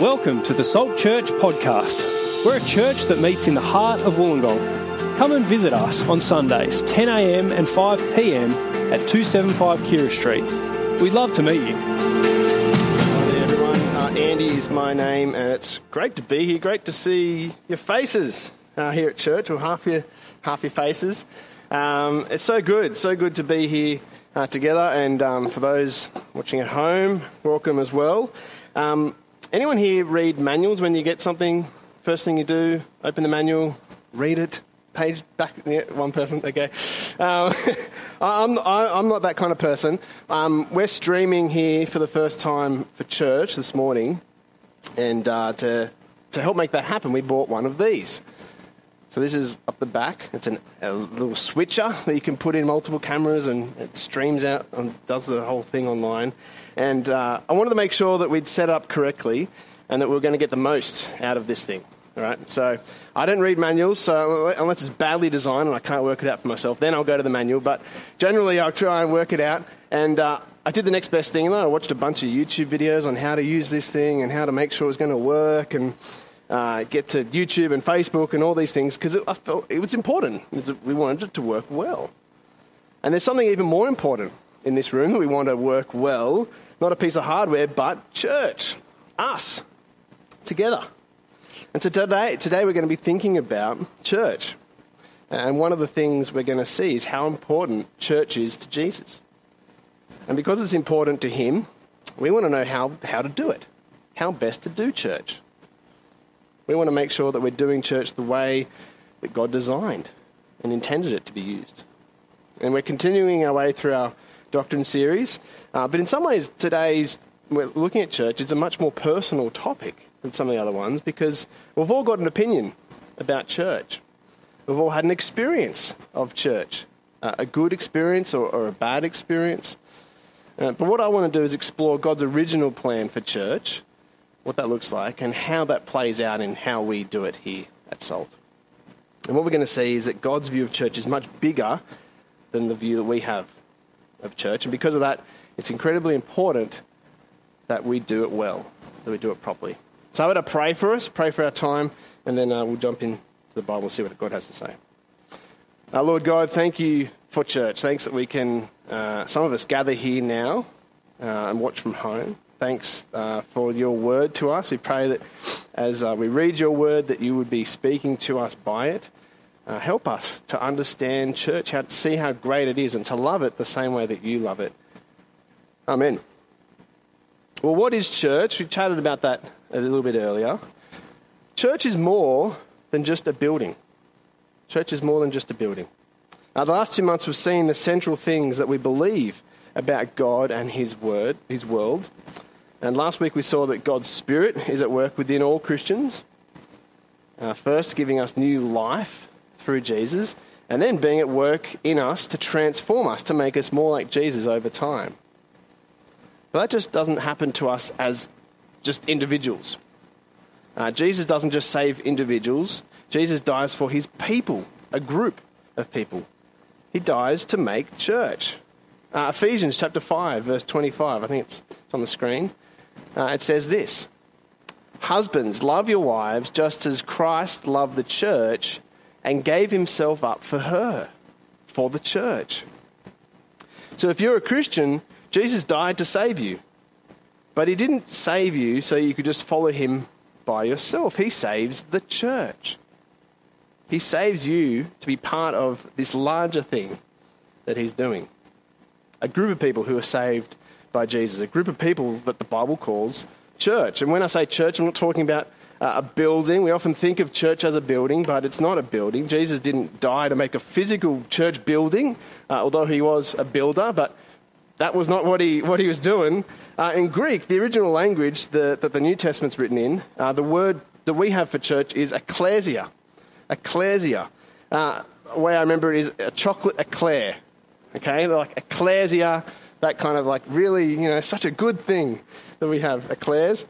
Welcome to the Salt Church podcast. We're a church that meets in the heart of Wollongong. Come and visit us on Sundays, 10 a.m. and 5 p.m. at 275 Kira Street. We'd love to meet you. Hi there, everyone. Andy is my name, and it's great to be here. Great to see your faces here at church, or half your faces. It's so good to be here together. And for those watching at home, welcome as well. Anyone here read manuals when you get something? First thing you do, open the manual, read it, page back. Yeah, one person, okay. I'm not that kind of person. We're streaming here for the first time for church this morning, and to help make that happen, we bought one of these. So this is up the back. It's a little switcher that you can put in multiple cameras, and it streams out and does the whole thing online. And I wanted to make sure that we'd set up correctly and that we were going to get the most out of this thing. All right. So I don't read manuals, so unless it's badly designed and I can't work it out for myself, then I'll go to the manual. But generally, I'll try and work it out. And I did the next best thing. I watched a bunch of YouTube videos on how to use this thing and how to make sure it's going to work, and get to YouTube and Facebook and all these things, because I felt it was important. We wanted it to work well. And there's something even more important in this room that we want to work well. Not a piece of hardware, but church. Us. Together. And so today we're going to be thinking about church. And one of the things we're going to see is how important church is to Jesus. And because it's important to him, we want to know how to do it. How best to do church. We want to make sure that we're doing church the way that God designed and intended it to be used. And we're continuing our way through our doctrine series. But in some ways, we're looking at church, it's a much more personal topic than some of the other ones, because we've all got an opinion about church. We've all had an experience of church, a good experience or a bad experience. But what I want to do is explore God's original plan for church, what that looks like, and how that plays out in how we do it here at Salt. And what we're going to see is that God's view of church is much bigger than the view that we have of church. And because of that, it's incredibly important that we do it well, that we do it properly. So I'm going to pray for us, pray for our time, and then we'll jump into the Bible and see what God has to say. Lord God, thank you for church. Thanks that we can, some of us gather here now and watch from home. Thanks for your word to us. We pray that as we read your word, that you would be speaking to us by it. Help us to understand church, how to see how great it is, and to love it the same way that you love it. Amen. Well, what is church? We chatted about that a little bit earlier. Church is more than just a building. Church is more than just a building. The last 2 months we've seen the central things that we believe about God and his word, his world. And last week we saw that God's Spirit is at work within all Christians. First, giving us new life through Jesus, and then being at work in us to transform us, to make us more like Jesus over time. But that just doesn't happen to us as just individuals. Jesus doesn't just save individuals. Jesus dies for his people, a group of people. He dies to make church. Ephesians chapter 5, verse 25, I think it's on the screen. It says this: "Husbands, love your wives just as Christ loved the church and gave himself up for her," for the church. So if you're a Christian, Jesus died to save you. But he didn't save you so you could just follow him by yourself. He saves the church. He saves you to be part of this larger thing that he's doing. A group of people who are saved by Jesus, a group of people that the Bible calls church. And when I say church, I'm not talking about a building. We often think of church as a building, but it's not a building. Jesus didn't die to make a physical church building, although he was a builder, but that was not what he was doing. In Greek, the original language that the New Testament's written in, the word that we have for church is ekklesia. Ekklesia. The way I remember it is a chocolate eclair. Okay, like ekklesia, that kind of like really, such a good thing that we have, eclairs.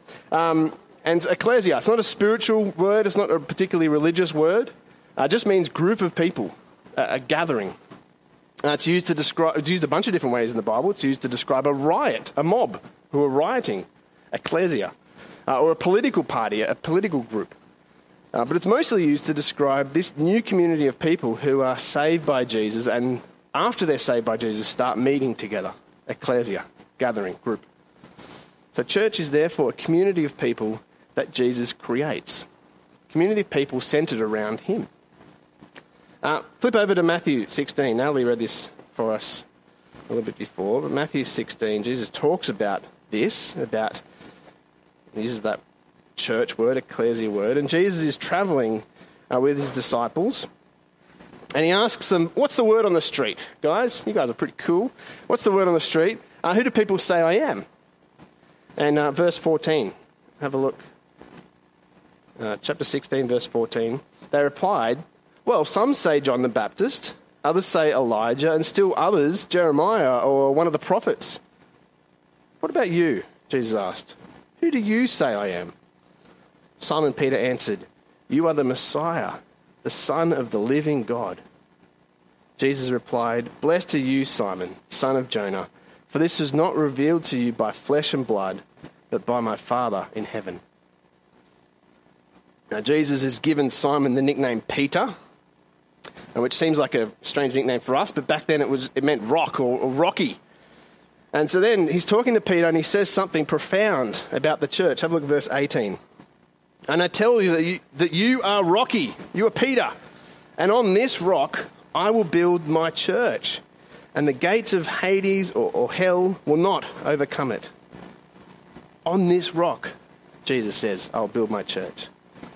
And ecclesia, it's not a spiritual word, it's not a particularly religious word. It just means group of people, a gathering. It's used a bunch of different ways in the Bible. It's used to describe a riot, a mob who are rioting, ecclesia. or a political party, a political group. But it's mostly used to describe this new community of people who are saved by Jesus and after they're saved by Jesus start meeting together, ecclesia, gathering, group. So church is therefore a community of people that Jesus creates. Community of people centred around him. Flip over to Matthew 16. Natalie read this for us a little bit before, but Matthew 16, Jesus talks about this, he uses that church word, ecclesia word, and Jesus is travelling with his disciples, and he asks them, what's the word on the street? Guys, you guys are pretty cool. What's the word on the street? Who do people say I am? And verse 14, have a look. Chapter 16, verse 14. They replied, well, some say John the Baptist, others say Elijah, and still others Jeremiah or one of the prophets. What about you? Jesus asked. Who do you say I am? Simon Peter answered, you are the Messiah, the Son of the living God. Jesus replied, blessed are you, Simon, son of Jonah, for this was not revealed to you by flesh and blood, but by my Father in heaven. Now, Jesus has given Simon the nickname Peter, which seems like a strange nickname for us, but back then it meant rock or rocky. And so then he's talking to Peter and he says something profound about the church. Have a look at verse 18. And I tell you that you are rocky, you are Peter, and on this rock I will build my church, and the gates of Hades or hell will not overcome it. On this rock, Jesus says, I'll build my church.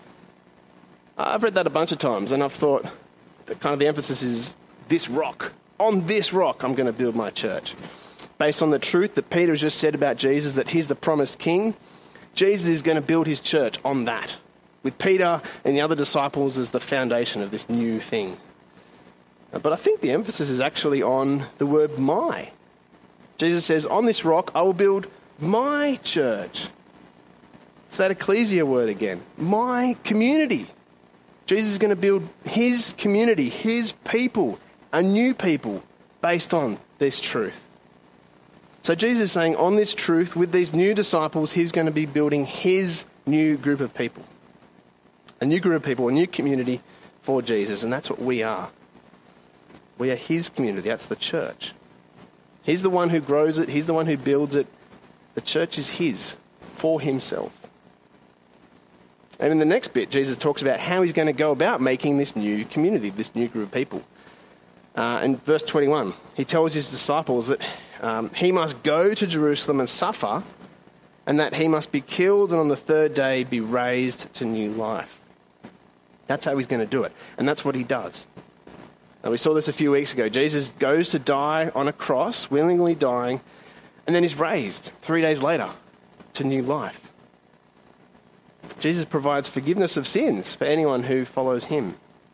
I've read that a bunch of times, and I've thought that kind of the emphasis is this rock. On this rock, I'm going to build my church. Based on the truth that Peter has just said about Jesus, that he's the promised king, Jesus is going to build his church on that, with Peter and the other disciples as the foundation of this new thing. But I think the emphasis is actually on the word my. Jesus says, on this rock, I will build my church. It's that ecclesia word again. My community. Jesus is going to build his community, his people, a new people based on this truth. So Jesus is saying on this truth, with these new disciples, he's going to be building his new group of people. A new group of people, a new community for Jesus, and that's what we are. We are his community, that's the church. He's the one who grows it, he's the one who builds it. The church is his, for himself. And in the next bit, Jesus talks about how he's going to go about making this new community, this new group of people. In verse 21, he tells his disciples that he must go to Jerusalem and suffer, and that he must be killed and on the third day be raised to new life. That's how he's going to do it, and that's what he does. Now, we saw this a few weeks ago. Jesus goes to die on a cross, willingly dying, and then he's raised 3 days later to new life. Jesus provides forgiveness of sins for anyone who follows him.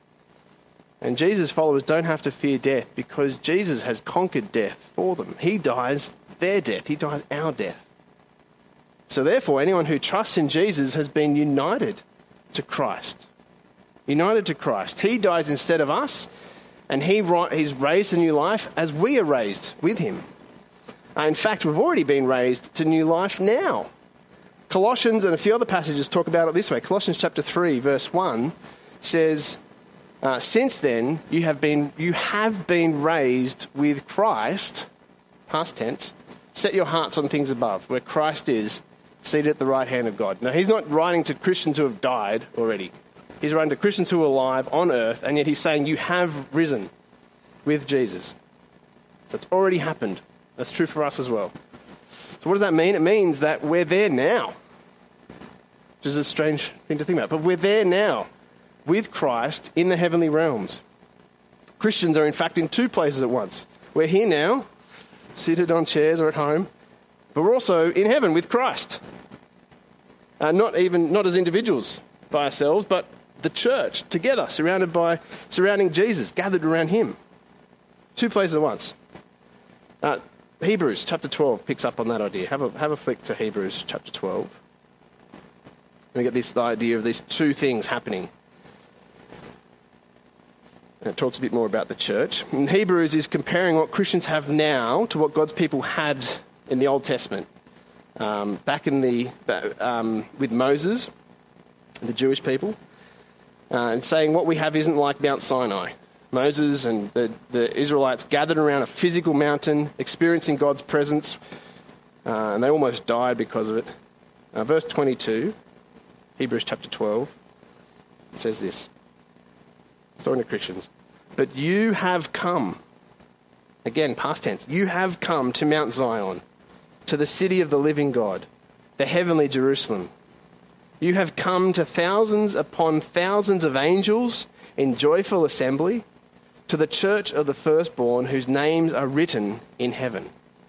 And Jesus' followers don't have to fear death because Jesus has conquered death for them. He dies their death. He dies our death. So therefore, anyone who trusts in Jesus has been united to Christ. United to Christ. He dies instead of us, and he's raised to new life as we are raised with him. In fact, we've already been raised to new life now. Colossians and a few other passages talk about it this way. Colossians chapter 3, verse 1 says, since then, you have been raised with Christ, past tense, set your hearts on things above, where Christ is, seated at the right hand of God. Now, he's not writing to Christians who have died already. He's writing to Christians who are alive on earth, and yet he's saying you have risen with Jesus. So it's already happened. That's true for us as well. So what does that mean? It means that we're there now, which is a strange thing to think about, but we're there now with Christ in the heavenly realms. Christians are in fact in two places at once. We're here now, seated on chairs or at home, but we're also in heaven with Christ. Not as individuals by ourselves, but the church together, surrounding Jesus, gathered around him. Two places at once. Hebrews chapter 12 picks up on that idea. Have a flick to Hebrews chapter 12. We get this idea of these two things happening. And it talks a bit more about the church. And Hebrews is comparing what Christians have now to what God's people had in the Old Testament. back in with Moses, the Jewish people, and saying what we have isn't like Mount Sinai. Moses and the Israelites gathered around a physical mountain, experiencing God's presence, and they almost died because of it. Verse 22, Hebrews chapter 12, says this. Talking to Christians. But you have come, again, past tense, you have come to Mount Zion, to the city of the living God, the heavenly Jerusalem. You have come to thousands upon thousands of angels in joyful assembly, to the church of the firstborn whose names are written in heaven.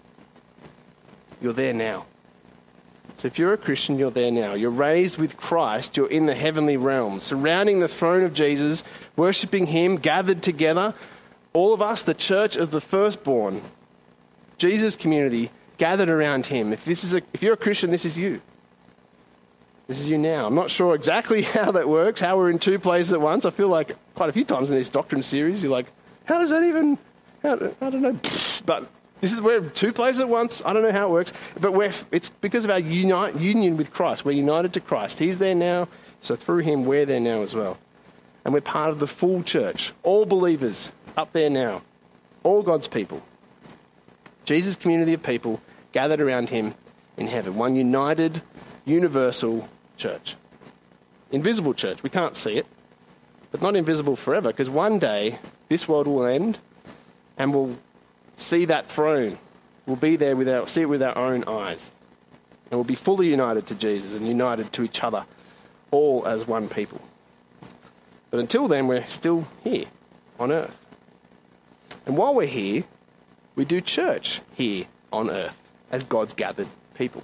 You're there now. So if you're a Christian, you're there now. You're raised with Christ. You're in the heavenly realms, surrounding the throne of Jesus, worshipping him, gathered together. All of us, the church of the firstborn, Jesus' community, gathered around him. If you're a Christian, this is you. This is you now. I'm not sure exactly how that works, how we're in two places at once. I feel like quite a few times in this doctrine series, you're like, how does that even, I don't know. But this is we're two places at once. I don't know how it works. But it's because of our union with Christ. We're united to Christ. He's there now. So through him, we're there now as well. And we're part of the full church. All believers up there now. All God's people. Jesus' community of people gathered around him in heaven. One united, universal church. Invisible church. We can't see it. But not invisible forever, because one day this world will end and we'll see that throne. We'll be there see it with our own eyes. And we'll be fully united to Jesus and united to each other, all as one people. But until then, we're still here on earth. And while we're here, we do church here on earth as God's gathered people.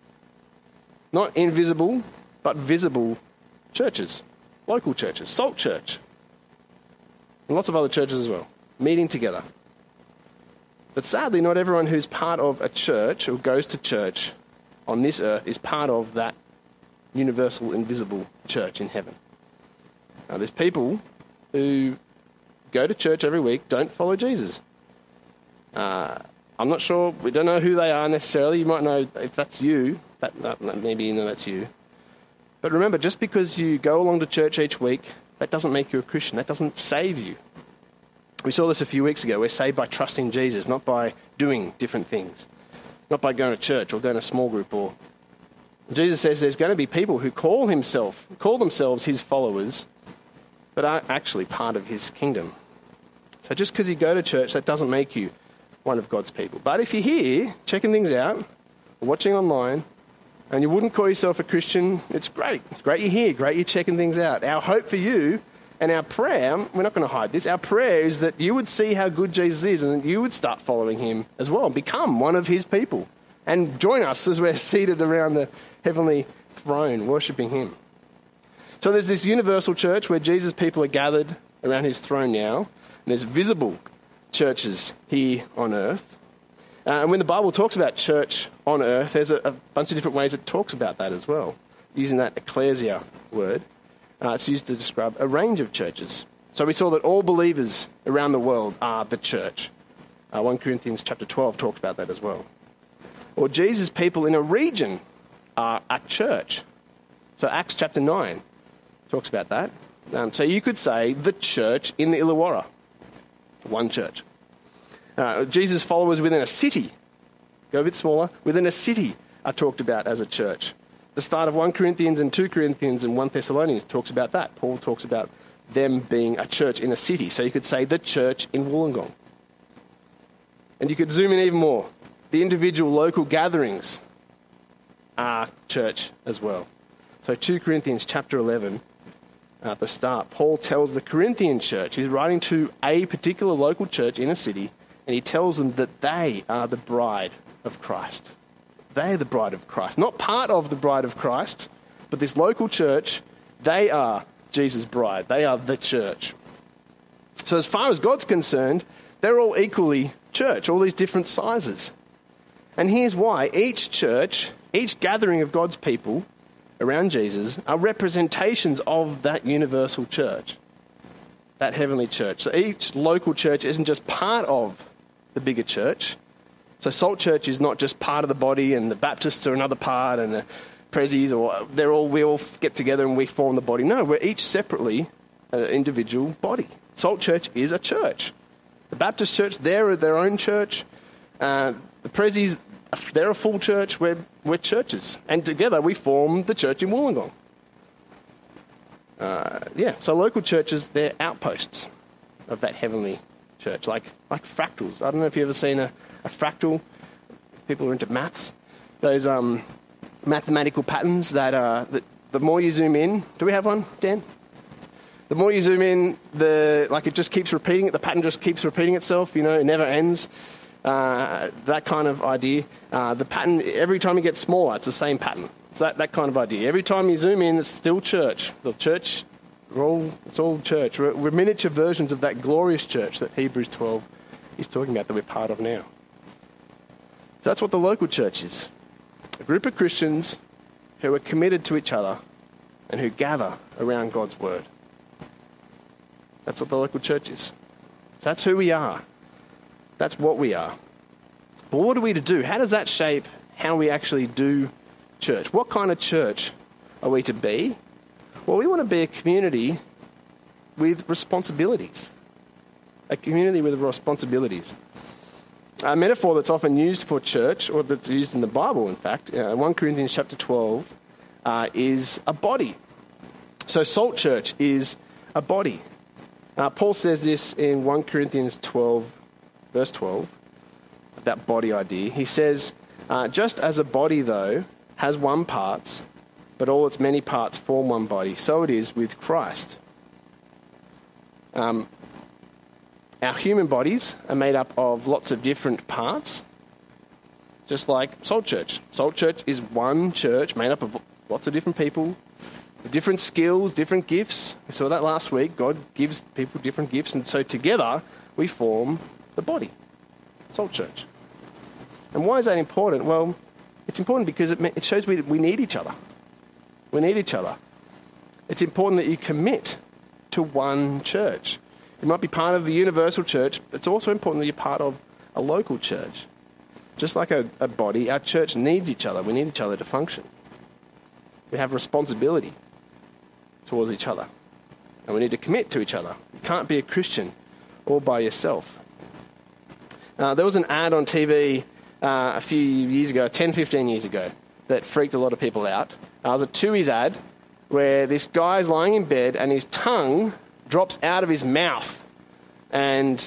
Not invisible, but visible churches. Local churches, Salt Church. And lots of other churches as well, meeting together. But sadly, not everyone who's part of a church or goes to church on this earth is part of that universal, invisible church in heaven. Now, there's people who go to church every week, don't follow Jesus. I'm not sure, we don't know who they are necessarily. You might know if that's you, maybe you know that's you. But remember, just because you go along to church each week, that doesn't make you a Christian. That doesn't save you. We saw this a few weeks ago. We're saved by trusting Jesus, not by doing different things. Not by going to church or going to a small group. Or Jesus says there's going to be people who call themselves his followers, but aren't actually part of his kingdom. So just because you go to church, that doesn't make you one of God's people. But if you're here, checking things out, or watching online, and you wouldn't call yourself a Christian, it's great. It's great you're here. Great you're checking things out. Our hope for you and our prayer, we're not going to hide this, our prayer is that you would see how good Jesus is and that you would start following him as well and become one of his people and join us as we're seated around the heavenly throne worshipping him. So there's this universal church where Jesus' people are gathered around his throne now, and there's visible churches here on earth. And when the Bible talks about church on earth, there's a bunch of different ways it talks about that as well, using that ecclesia word. It's used to describe a range of churches. So we saw that all believers around the world are the church. 1 Corinthians chapter 12 talks about that as well. Or Jesus' people in a region are a church. So Acts chapter 9 talks about that. So you could say the church in the Illawarra. One church. Jesus' followers within a city, go a bit smaller, within a city are talked about as a church. The start of 1 Corinthians and 2 Corinthians and 1 Thessalonians talks about that. Paul talks about them being a church in a city. So you could say the church in Wollongong. And you could zoom in even more. The individual local gatherings are church as well. So 2 Corinthians chapter 11, at the start, Paul tells the Corinthian church, he's writing to a particular local church in a city, and he tells them that they are the bride of Christ. They are the bride of Christ. Not part of the bride of Christ, but this local church, they are Jesus' bride. They are the church. So as far as God's concerned, they're all equally church, all these different sizes. And here's why. Each church, each gathering of God's people around Jesus are representations of that universal church, that heavenly church. So each local church isn't just part of the bigger church. So Salt Church is not just part of the body and the Baptists are another part and the Prezzies, or we all get together and we form the body. No, we're each separately an individual body. Salt Church is a church. The Baptist Church, they're their own church. The Prezzies, they're a full church. We're churches. And together we form the church in Wollongong. So local churches, they're outposts of that heavenly church, like fractals. I don't know if you've ever seen a fractal. People are into maths. Those mathematical patterns that the more you zoom in. Do we have one, Dan? The more you zoom in, it just keeps repeating it. The pattern just keeps repeating itself. It never ends. That kind of idea. The pattern, every time it gets smaller, it's the same pattern. It's that kind of idea. Every time you zoom in, it's still church. The church, it's all church. We're miniature versions of that glorious church that Hebrews 12 is talking about that we're part of now. So that's what the local church is. A group of Christians who are committed to each other and who gather around God's word. That's what the local church is. So that's who we are. That's what we are. But what are we to do? How does that shape how we actually do church? What kind of church are we to be? Well, we want to be a community with responsibilities. A community with responsibilities. A metaphor that's often used for church, or that's used in the Bible, in fact, 1 Corinthians chapter 12, is a body. So Salt Church is a body. Paul says this in 1 Corinthians 12, verse 12, that body idea. He says, just as a body, though, has one part, but all its many parts form one body, so it is with Christ. Our human bodies are made up of lots of different parts, just like Salt Church. Salt Church is one church made up of lots of different people, different skills, different gifts. We saw that last week. God gives people different gifts, and so together we form the body, Salt Church. And why is that important? Well, it's important because it shows we need each other. We need each other. It's important that you commit to one church. You might be part of the universal church, but it's also important that you're part of a local church. Just like a body, our church needs each other. We need each other to function. We have responsibility towards each other. And we need to commit to each other. You can't be a Christian all by yourself. There was an ad on TV a few years ago, 10, 15 years ago, that freaked a lot of people out. It was a Tui's ad where this guy's lying in bed and his tongue drops out of his mouth and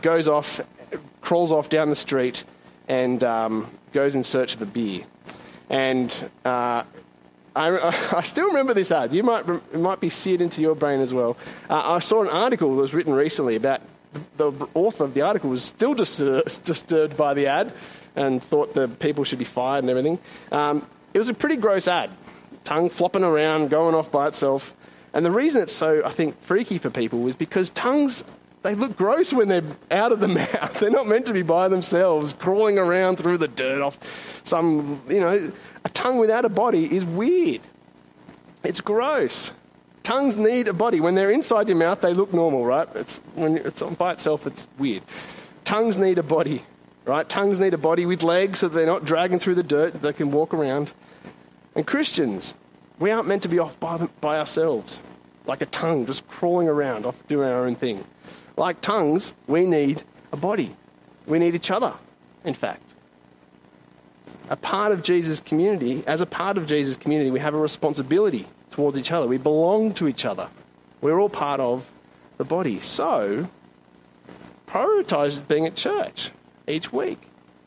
crawls off down the street and goes in search of a beer. And I still remember this ad. It might be seared into your brain as well. I saw an article that was written recently about the author of the article was still disturbed by the ad and thought the people should be fired and everything. It was a pretty gross ad. Tongue flopping around, going off by itself. And the reason it's so, I think, freaky for people is because tongues, they look gross when they're out of the mouth. They're not meant to be by themselves, crawling around through the dirt off some, a tongue without a body is weird. It's gross. Tongues need a body. When they're inside your mouth, they look normal, right? When it's by itself, it's weird. Tongues need a body, right? Tongues need a body with legs so they're not dragging through the dirt. They can walk around. And Christians, we aren't meant to be off by ourselves, like a tongue just crawling around, off doing our own thing. Like tongues, we need a body. We need each other, in fact. As a part of Jesus' community, we have a responsibility towards each other. We belong to each other. We're all part of the body. So, prioritize being at church each week.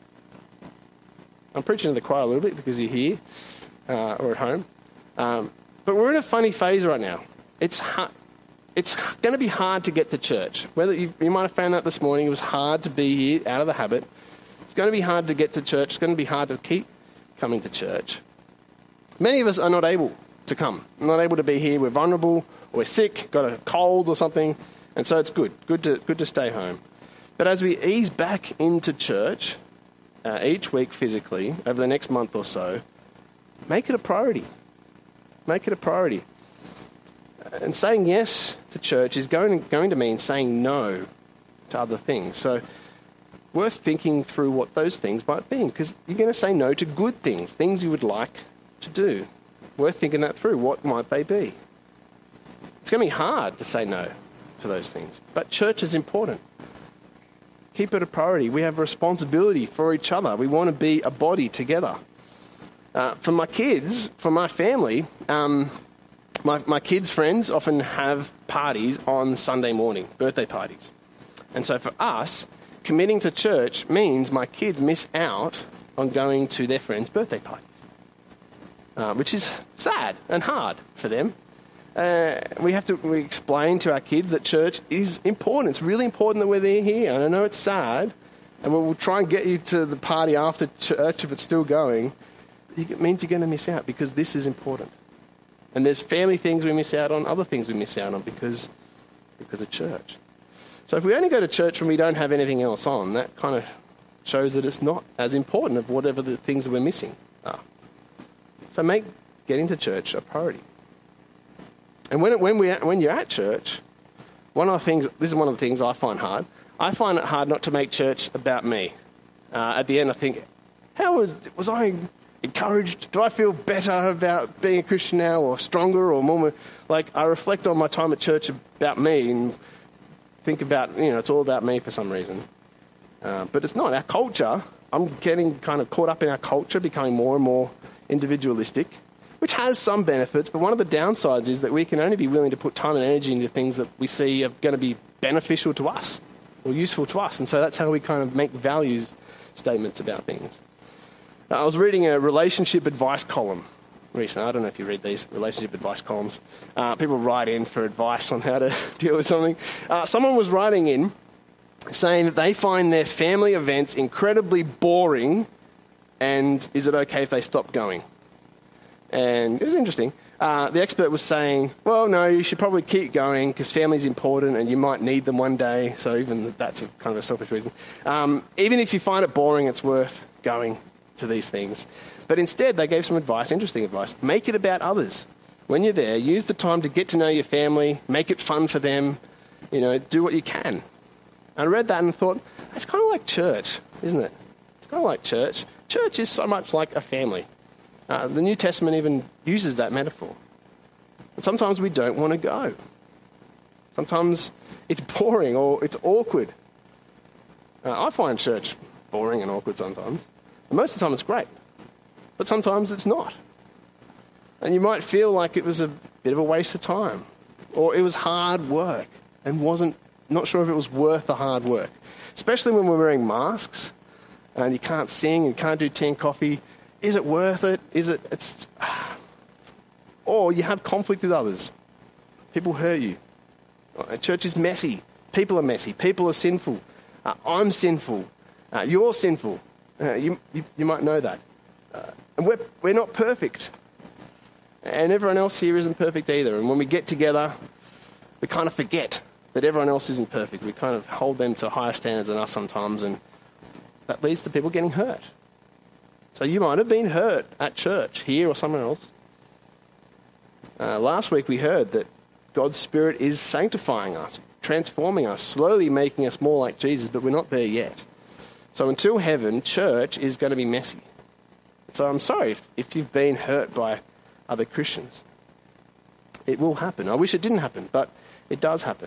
I'm preaching to the choir a little bit because you're here or at home. But we're in a funny phase right now. It's going to be hard to get to church. Whether you might have found out this morning, it was hard to be here, out of the habit. It's going to be hard to get to church. It's going to be hard to keep coming to church. Many of us are not able to come. We're not able to be here. We're vulnerable, or we're sick, got a cold or something, and so it's good to stay home. But as we ease back into church each week physically over the next month or so, make it a priority. Make it a priority. And saying yes to church is going to mean saying no to other things. So worth thinking through what those things might be, because you're going to say no to good things, things you would like to do. Worth thinking that through. What might they be? It's going to be hard to say no to those things, but church is important. Keep it a priority. We have a responsibility for each other. We want to be a body together. For my kids, for my family, my kids' friends often have parties on Sunday morning, birthday parties. And so for us, committing to church means my kids miss out on going to their friends' birthday parties, which is sad and hard for them. We explain to our kids that church is important. It's really important that we're here. And I know it's sad, and we'll try and get you to the party after church if it's still going. It means you're going to miss out because this is important. And there's family things we miss out on, other things we miss out on because of church. So if we only go to church when we don't have anything else on, that kind of shows that it's not as important of whatever the things that we're missing are. So make getting to church a priority. And when you're at church, this is one of the things I find hard. I find it hard not to make church about me. At the end, I think, how was I encouraged? Do I feel better about being a Christian now, or stronger, or more? Like, I reflect on my time at church about me and think about, it's all about me for some reason. But it's not. Our culture, I'm getting kind of caught up in our culture, becoming more and more individualistic, which has some benefits, but one of the downsides is that we can only be willing to put time and energy into things that we see are going to be beneficial to us or useful to us. And so that's how we kind of make value statements about things. I was reading a relationship advice column recently. I don't know if you read these relationship advice columns. People write in for advice on how to deal with something. Someone was writing in saying that they find their family events incredibly boring, and is it okay if they stop going? And it was interesting. The expert was saying, well, no, you should probably keep going because family's important and you might need them one day. So even that's kind of a selfish reason. Even if you find it boring, it's worth going to these things. But instead, they gave some advice, interesting advice. Make it about others. When you're there, use the time to get to know your family, make it fun for them, do what you can. And I read that and thought, it's kind of like church, isn't it? It's kind of like church. Church is so much like a family. The New Testament even uses that metaphor. But sometimes we don't want to go. Sometimes it's boring or it's awkward. I find church boring and awkward sometimes. And most of the time it's great. But sometimes it's not. And you might feel like it was a bit of a waste of time. Or it was hard work and not sure if it was worth the hard work. Especially when we're wearing masks and you can't sing and you can't do tea and coffee. Is it worth it? Or you have conflict with others. People hurt you. Church is messy. People are messy. People are sinful. I'm sinful. You're sinful. You might know that. And we're not perfect. And everyone else here isn't perfect either. And when we get together, we kind of forget that everyone else isn't perfect. We kind of hold them to higher standards than us sometimes, and that leads to people getting hurt. So you might have been hurt at church, here or somewhere else. Last week we heard that God's Spirit is sanctifying us, transforming us, slowly making us more like Jesus, but we're not there yet. So until heaven, church is going to be messy. So I'm sorry if you've been hurt by other Christians. It will happen. I wish it didn't happen, but it does happen.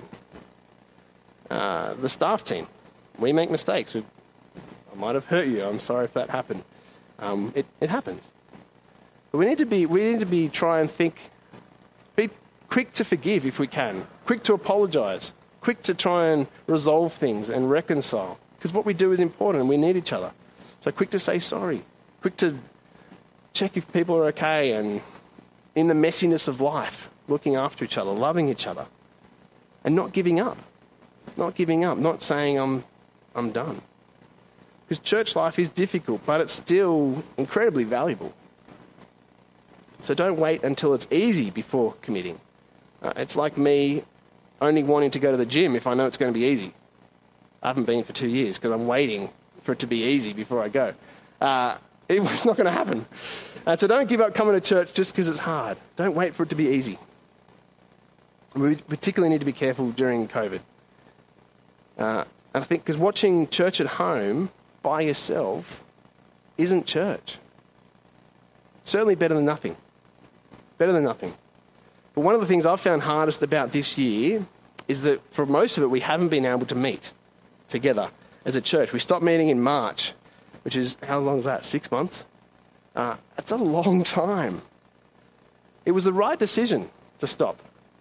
The staff team, we make mistakes. I might have hurt you. I'm sorry if that happened. It happens. But we need to be be quick to forgive if we can, quick to apologize, quick to try and resolve things and reconcile. Because what we do is important and we need each other. So quick to say sorry, quick to check if people are okay, and in the messiness of life, looking after each other, loving each other, and not giving up, not saying I'm done. Because church life is difficult, but it's still incredibly valuable. So don't wait until it's easy before committing. It's like me only wanting to go to the gym if I know it's going to be easy. I haven't been for 2 years because I'm waiting for it to be easy before I go. It's not going to happen. So don't give up coming to church just because it's hard. Don't wait for it to be easy. We particularly need to be careful during COVID. And I think because watching church at home by yourself isn't church. Certainly better than nothing. Better than nothing. But one of the things I've found hardest about this year is that for most of it, we haven't been able to meet together as a church. We stopped meeting in March, which is, how long is that, 6 months? That's a long time. It was the right decision to stop.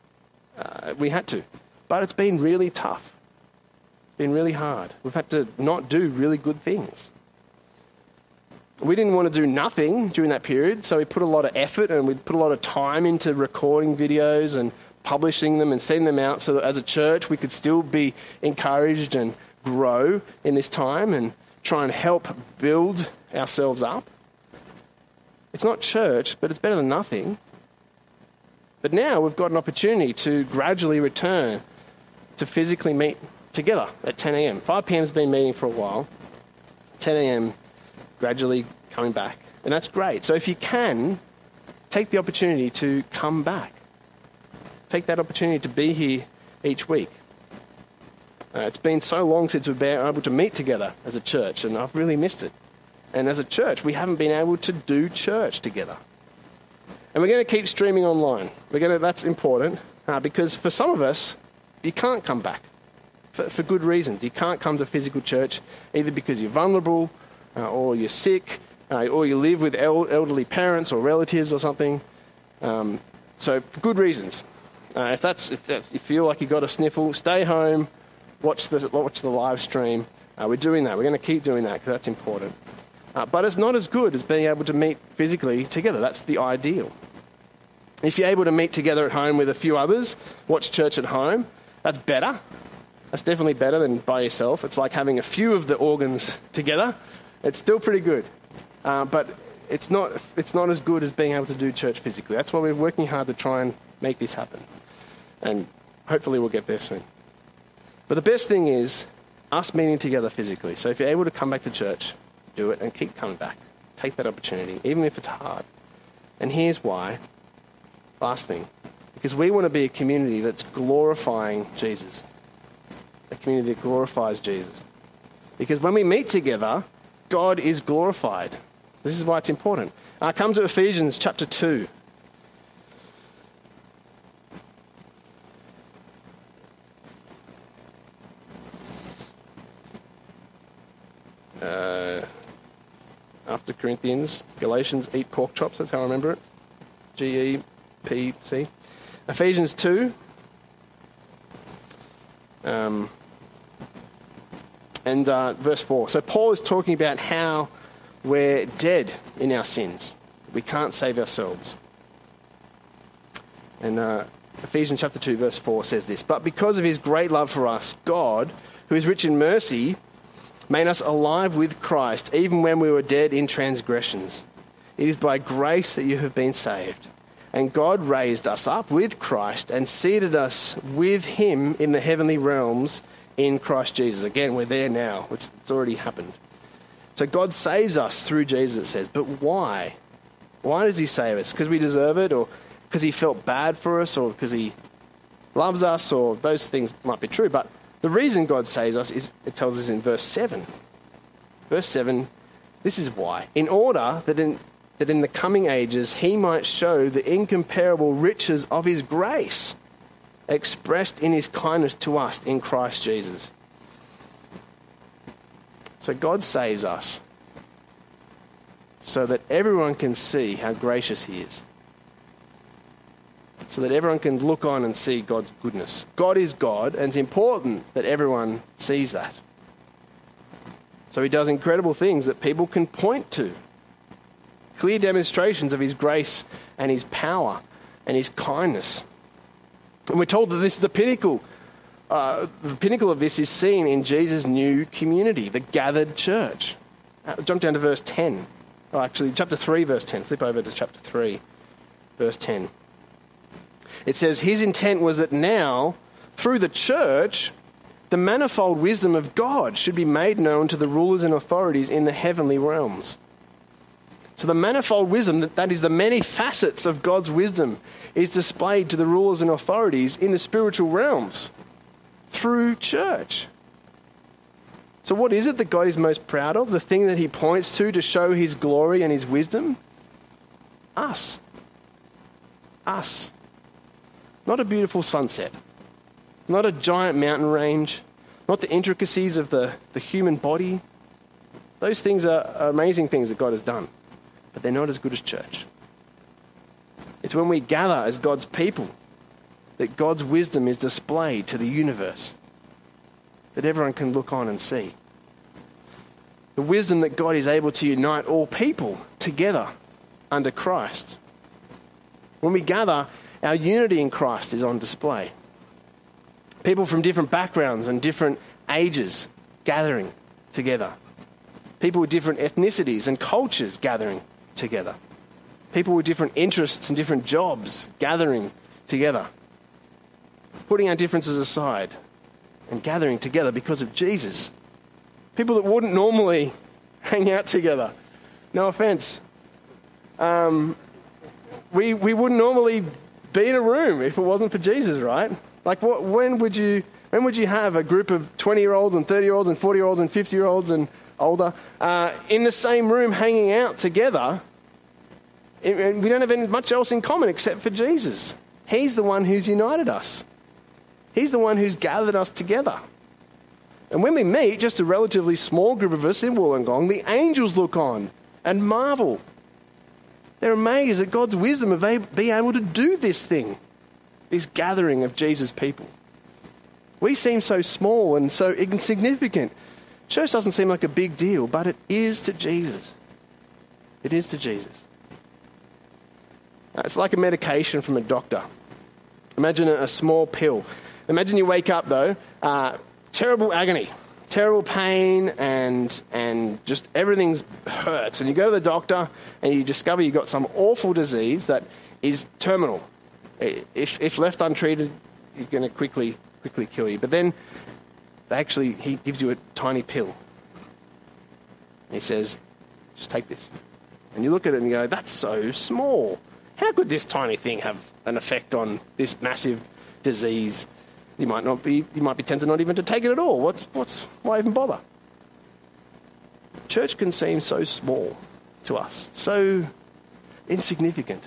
We had to. But it's been really tough. It's been really hard. We've had to not do really good things. We didn't want to do nothing during that period, so we put a lot of effort and we put a lot of time into recording videos and publishing them and sending them out so that as a church we could still be encouraged and grow in this time and try and help build ourselves up. It's not church, but it's better than nothing. But now we've got an opportunity to gradually return to physically meet together at 10 a.m. 5 p.m. has been meeting for a while. 10 a.m. gradually coming back. And that's great. So if you can, take the opportunity to come back. Take that opportunity to be here each week. It's been so long since we've been able to meet together as a church, and I've really missed it. And as a church, we haven't been able to do church together. And we're going to keep streaming online. That's important, because for some of us, you can't come back for good reasons. You can't come to physical church either because you're vulnerable, or you're sick, or you live with elderly parents or relatives or something. So for good reasons. If you feel like you've got a sniffle, stay home, watch the live stream. We're doing that. We're going to keep doing that because that's important. But it's not as good as being able to meet physically together. That's the ideal. If you're able to meet together at home with a few others, watch church at home, that's better. That's definitely better than by yourself. It's like having a few of the organs together. It's still pretty good. But it's not as good as being able to do church physically. That's why we're working hard to try and make this happen. And hopefully we'll get there soon. But the best thing is us meeting together physically. So if you're able to come back to church, do it and keep coming back. Take that opportunity, even if it's hard. And here's why. Last thing. Because we want to be a community that's glorifying Jesus. A community that glorifies Jesus. Because when we meet together, God is glorified. This is why it's important. Come to Ephesians chapter 2. After Corinthians, Galatians, eat pork chops, that's how I remember it. G-E-P-C. Ephesians 2. Verse 4. So Paul is talking about how we're dead in our sins. We can't save ourselves. And Ephesians chapter 2, verse 4 says this. But because of his great love for us, God, who is rich in mercy, made us alive with Christ, even when we were dead in transgressions. It is by grace that you have been saved. And God raised us up with Christ and seated us with him in the heavenly realms in Christ Jesus. Again, we're there now. It's already happened. So God saves us through Jesus, it says. But why? Why does he save us? Because we deserve it, or because he felt bad for us, or because he loves us, or those things might be true. But the reason God saves us is, it tells us in verse 7. Verse 7, this is why. In order that in the coming ages he might show the incomparable riches of his grace expressed in his kindness to us in Christ Jesus. So God saves us so that everyone can see how gracious he is. So that everyone can look on and see God's goodness. God is God, and it's important that everyone sees that. So he does incredible things that people can point to. Clear demonstrations of his grace and his power and his kindness. And we're told that this is the pinnacle. The pinnacle of this is seen in Jesus' new community, the gathered church. Jump down to verse 10. Oh, actually, chapter 3, verse 10. Flip over to chapter 3, verse 10. It says, his intent was that now, through the church, the manifold wisdom of God should be made known to the rulers and authorities in the heavenly realms. So the manifold wisdom, that is the many facets of God's wisdom, is displayed to the rulers and authorities in the spiritual realms through church. So what is it that God is most proud of? The thing that he points to show his glory and his wisdom? Us. Us. Not a beautiful sunset. Not a giant mountain range. Not the intricacies of the human body. Those things are amazing things that God has done. But they're not as good as church. It's when we gather as God's people that God's wisdom is displayed to the universe, that everyone can look on and see. The wisdom that God is able to unite all people together under Christ. When we gather, our unity in Christ is on display. People from different backgrounds and different ages gathering together. People with different ethnicities and cultures gathering together. People with different interests and different jobs gathering together. Putting our differences aside and gathering together because of Jesus. People that wouldn't normally hang out together. No offense. We wouldn't normally be in a room if it wasn't for Jesus, right? Like when would you have a group of 20-year-olds and 30-year-olds and 40-year-olds and 50-year-olds and older in the same room hanging out together? And we don't have much else in common except for Jesus. He's the one who's united us. He's the one who's gathered us together. And when we meet, just a relatively small group of us in Wollongong, the angels look on and marvel. They're amazed at God's wisdom of being able to do this thing, this gathering of Jesus' people. We seem so small and so insignificant. Church doesn't seem like a big deal, but it is to Jesus. It is to Jesus. It's like a medication from a doctor. Imagine a small pill. Imagine you wake up, though, terrible agony, terrible pain, and just everything hurts. And you go to the doctor and you discover you've got some awful disease that is terminal. If left untreated, it's going to quickly kill you. But then he gives you a tiny pill. He says, just take this. And you look at it and you go, that's so small. How could this tiny thing have an effect on this massive disease? You might be tempted not even to take it at all. Why even bother? Church can seem so small to us, so insignificant.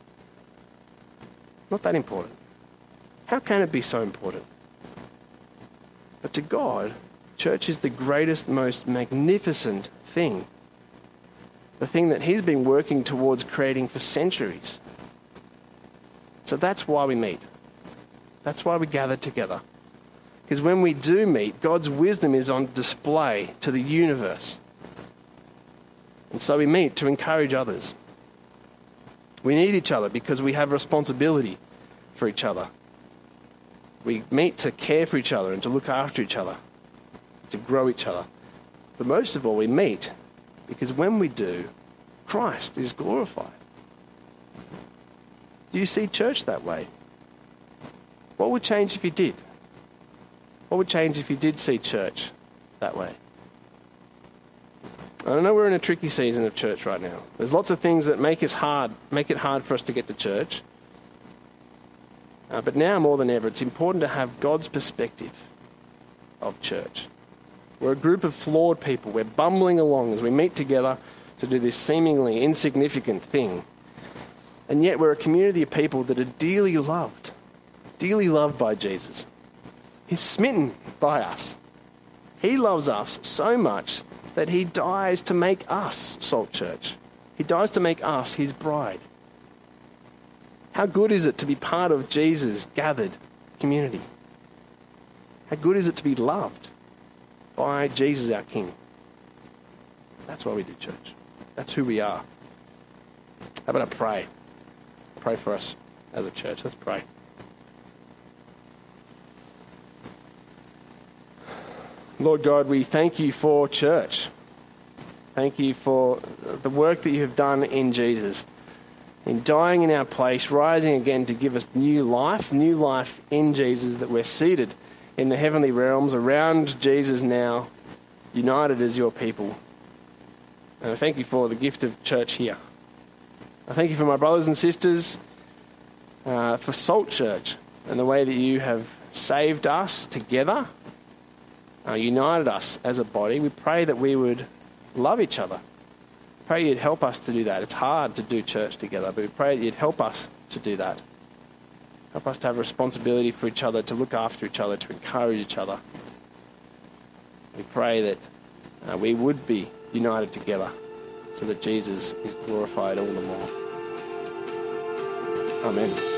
Not that important. How can it be so important? But to God, church is the greatest, most magnificent thing. The thing that he's been working towards creating for centuries. So that's why we meet. That's why we gather together. Because when we do meet, God's wisdom is on display to the universe. And so we meet to encourage others. We need each other because we have responsibility for each other. We meet to care for each other and to look after each other, to grow each other. But most of all, we meet because when we do, Christ is glorified. Do you see church that way? What would change if you did? What would change if you did see church that way? I know we're in a tricky season of church right now. There's lots of things that make it hard for us to get to church. But now more than ever, it's important to have God's perspective of church. We're a group of flawed people. We're bumbling along as we meet together to do this seemingly insignificant thing. And yet we're a community of people that are dearly loved by Jesus. He's smitten by us. He loves us so much that he dies to make us Salt Church. He dies to make us his bride. How good is it to be part of Jesus' gathered community? How good is it to be loved by Jesus, our King? That's why we do church. That's who we are. How about I pray? Pray for us as a church. Let's pray. Lord God, we thank you for church. Thank you for the work that you have done in Jesus, in dying in our place, rising again to give us new life in Jesus, that we're seated in the heavenly realms around Jesus now, united as your people. And I thank you for the gift of church here. I thank you for my brothers and sisters, for Salt Church and the way that you have saved us together united us as a body. We pray that we would love each other. Pray you'd help us to do that. It's hard to do church together, but we pray that you'd help us to do that. Help us to have responsibility for each other, to look after each other, to encourage each other. We pray that we would be united together so that Jesus is glorified all the more. Amen.